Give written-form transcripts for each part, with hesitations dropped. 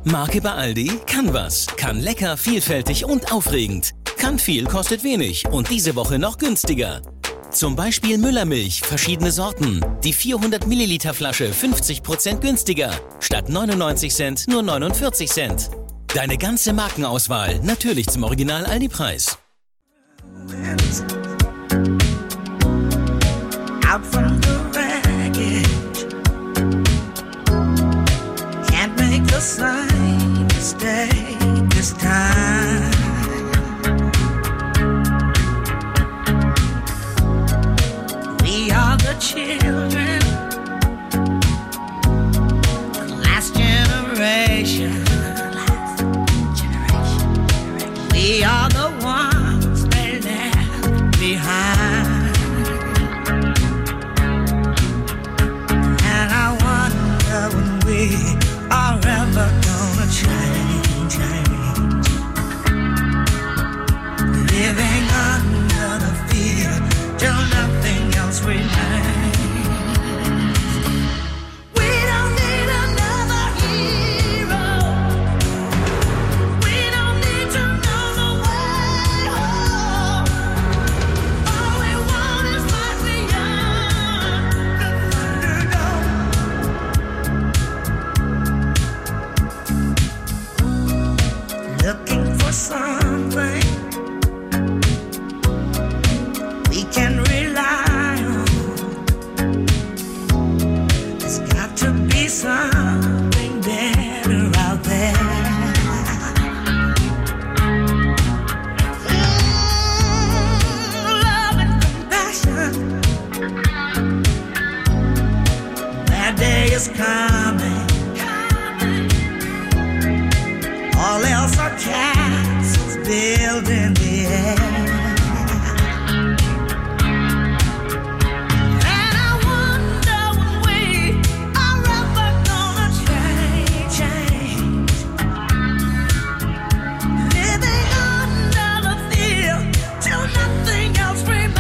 Marke bei Aldi kann was. Kann lecker, vielfältig und aufregend. Kann viel, kostet wenig und diese Woche noch günstiger. Zum Beispiel Müllermilch, verschiedene Sorten. Die 400 Milliliter Flasche 50% günstiger. Statt 99 Cent nur 49 Cent. Deine ganze Markenauswahl, natürlich zum Original Aldi-Preis. Out from the wreckage, can't make the same mistake this time. We are the children, the last generation. We are the ones they left behind. And I wonder when we are ever gonna change. Living under the fear till nothing else remains. Looking for something we can rely on. There's got to be something better out there. Love and compassion. That day is coming. All else are castles built in the air. And I wonder when we are ever gonna change. Living under the fear till nothing else remains.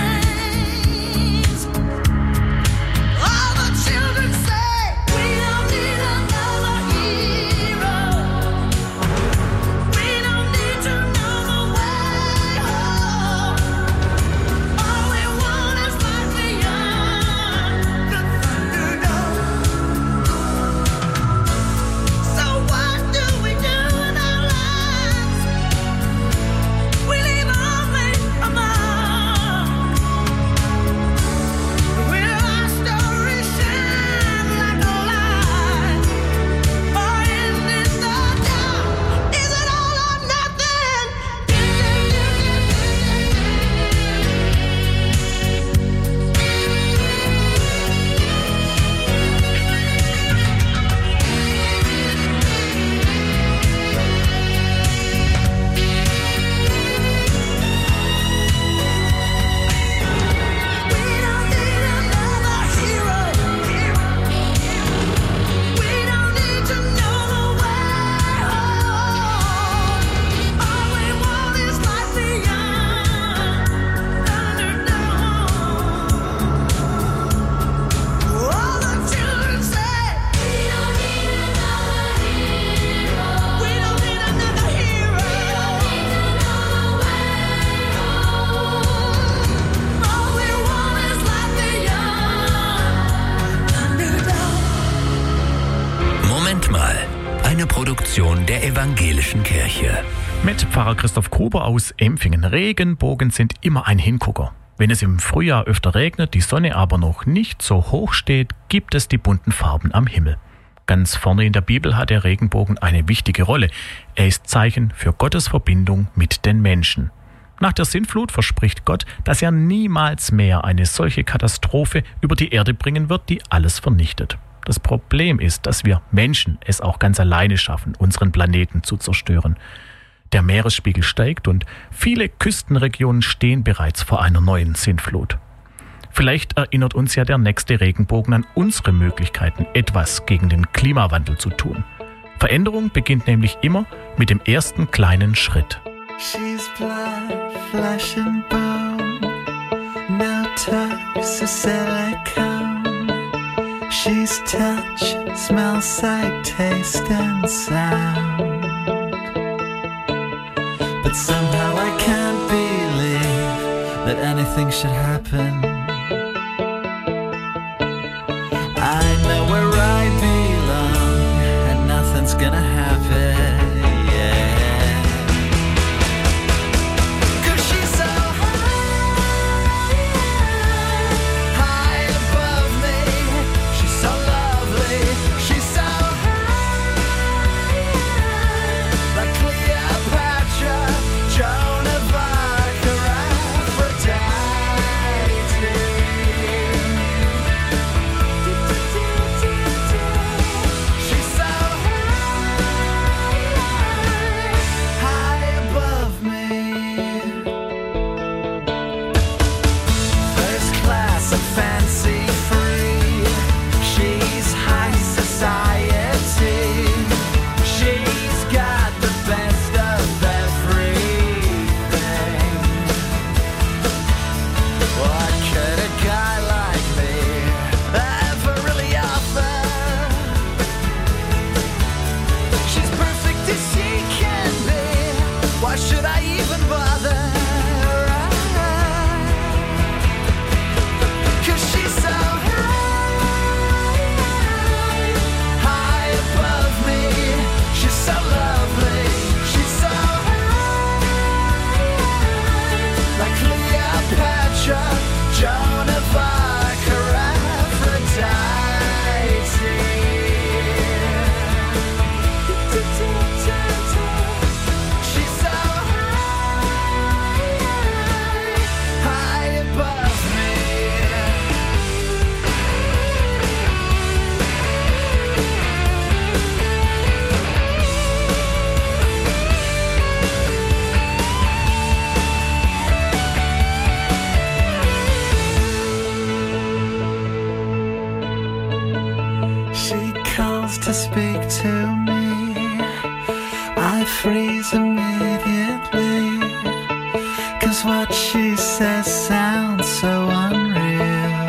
All the children say we don't need another hero. Eine Produktion der Evangelischen Kirche. Mit Pfarrer Christoph Gruber aus Empfingen. Regenbogen sind immer ein Hingucker. Wenn es im Frühjahr öfter regnet, die Sonne aber noch nicht so hoch steht, gibt es die bunten Farben am Himmel. Ganz vorne in der Bibel hat der Regenbogen eine wichtige Rolle. Er ist Zeichen für Gottes Verbindung mit den Menschen. Nach der Sintflut verspricht Gott, dass er niemals mehr eine solche Katastrophe über die Erde bringen wird, die alles vernichtet. Das Problem ist, dass wir Menschen es auch ganz alleine schaffen, unseren Planeten zu zerstören. Der Meeresspiegel steigt und viele Küstenregionen stehen bereits vor einer neuen Sintflut. Vielleicht erinnert uns ja der nächste Regenbogen an unsere Möglichkeiten, etwas gegen den Klimawandel zu tun. Veränderung beginnt nämlich immer mit dem ersten kleinen Schritt. She's blood, flesh and bone, no touch, so silicone. She's touch, smell, sight, taste and sound. But somehow I can't believe that anything should happen. I know where I belong and nothing's gonna happen. To speak to me, I freeze immediately, 'cause what she says sounds so unreal.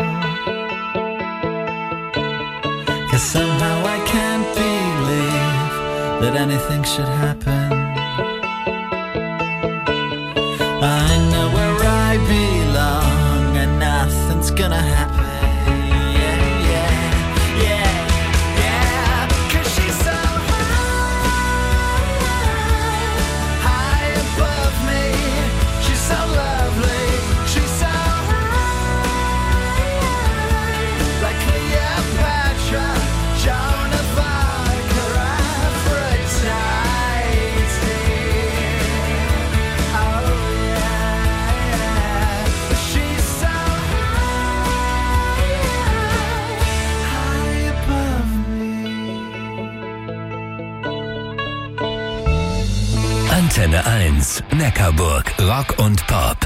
'Cause somehow I can't believe that anything should happen. I know where I belong and nothing's gonna happen. Antenne 1, Neckarburg, Rock und Pop.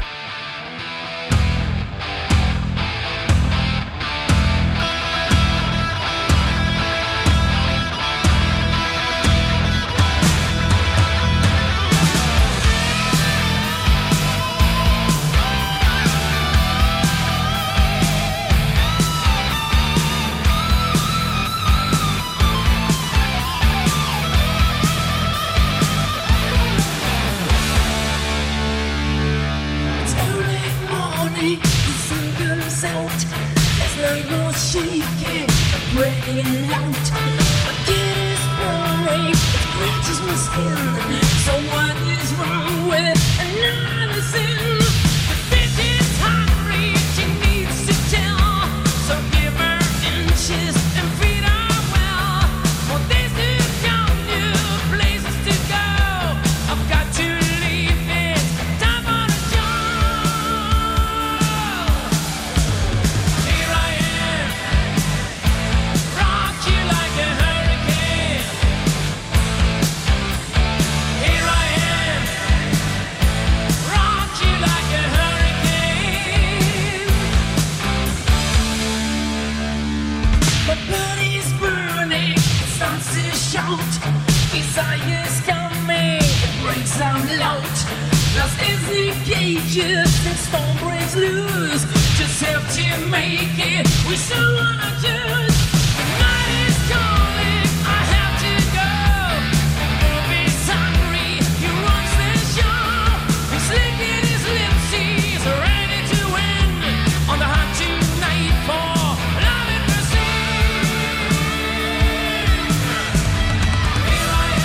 Cages and storm breaks loose. Just have to make it. We still wanna do.